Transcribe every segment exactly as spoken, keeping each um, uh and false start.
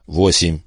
Восемь.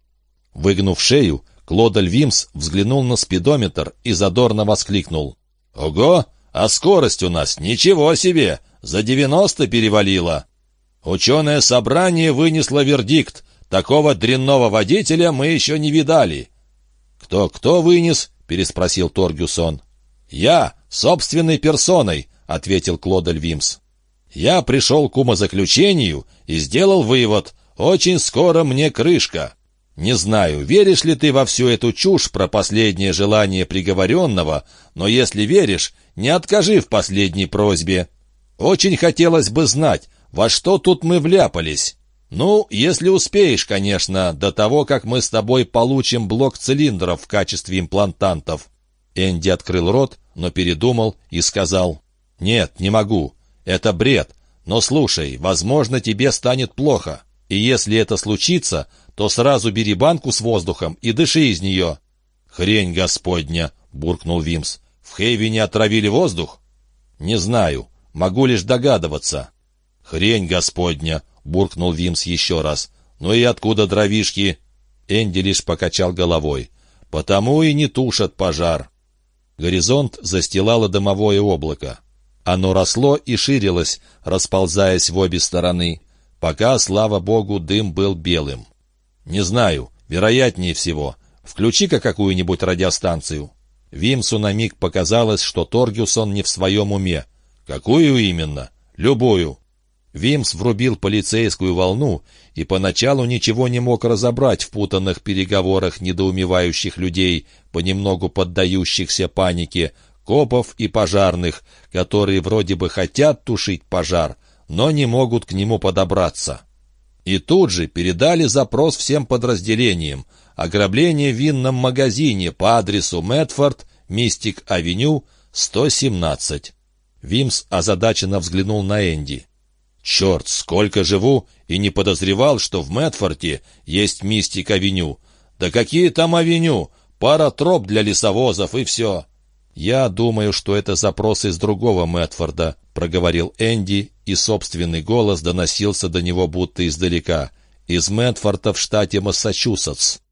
Выгнув шею, Клодель Вимс взглянул на спидометр и задорно воскликнул. «Ого! А скорость у нас ничего себе! За девяносто перевалило!» Ученое собрание вынесло вердикт. Такого дрянного водителя мы еще не видали. «Кто-кто вынес?» — переспросил Торгюсон. «Я, собственной персоной», — ответил Клодель Вимс. «Я пришел к умозаключению и сделал вывод. Очень скоро мне крышка. Не знаю, веришь ли ты во всю эту чушь про последнее желание приговоренного, но если веришь, не откажи в последней просьбе. Очень хотелось бы знать, во что тут мы вляпались. Ну, если успеешь, конечно, до того, как мы с тобой получим блок цилиндров в качестве имплантантов». Энди открыл рот, но передумал и сказал: «Нет, не могу. Это бред. Но слушай, возможно, тебе станет плохо. И если это случится, то сразу бери банку с воздухом и дыши из нее». «Хрень господня!» — буркнул Вимс. «В Хейвене отравили воздух?» «Не знаю. Могу лишь догадываться». «Хрень господня!» — буркнул Вимс еще раз. «Ну и откуда дровишки?» Энди лишь покачал головой. «Потому и не тушат пожар». Горизонт застилало дымовое облако. Оно росло и ширилось, расползаясь в обе стороны, пока, слава богу, дым был белым. «Не знаю, вероятнее всего. Включи-ка какую-нибудь радиостанцию». Вимсу на миг показалось, что Торгюсон не в своем уме. «Какую именно?» «Любую». Вимс врубил полицейскую волну и поначалу ничего не мог разобрать в путанных переговорах недоумевающих людей, понемногу поддающихся панике, копов и пожарных, которые вроде бы хотят тушить пожар, но не могут к нему подобраться. И тут же передали запрос всем подразделениям: ограбление в винном магазине по адресу Мэтфорд, Мистик-авеню, сто семнадцать. Вимс озадаченно взглянул на Энди. «Черт, сколько живу, и не подозревал, что в Мэтфорде есть Мистик-авеню. Да какие там авеню? Пара троп для лесовозов и все». «Я думаю, что это запрос из другого Мэтфорда», — проговорил Энди, и собственный голос доносился до него будто издалека. «Из Мэтфорда в штате Массачусетс».